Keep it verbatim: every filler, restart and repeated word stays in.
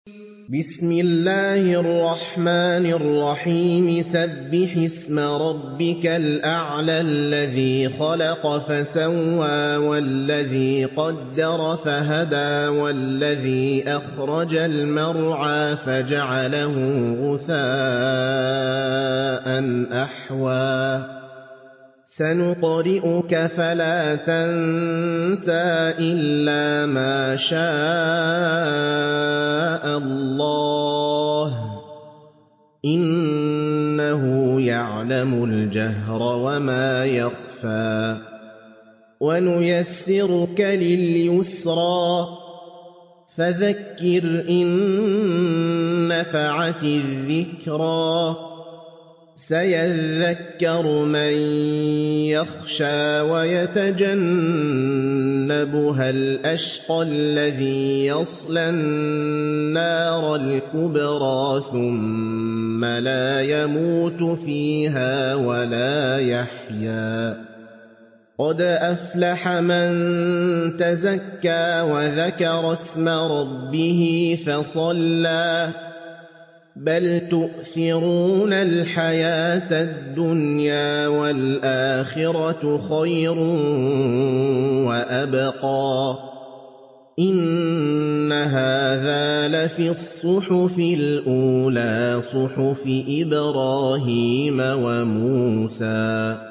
بسم الله الرحمن الرحيم سبح اسم ربك الأعلى الذي خلق فسوى والذي قدر فهدى والذي أخرج المرعى فجعله غثاء أحوى سنقرئك فلا تنسى إلا ما شاء الله إنه يعلم الجهر وما يخفى ونيسرك لليسرى فذكر إن نفعت الذكرى سيذكر من يخشى ويتجنبها الأشقى الذي يصلى النار الكبرى ثم لا يموت فيها ولا يحيا قد أفلح من تزكى وذكر اسم ربه فصلى بل تؤثرون الحياة الدنيا والآخرة خير وأبقى إن هذا لفي الصحف الأولى صحف إبراهيم وموسى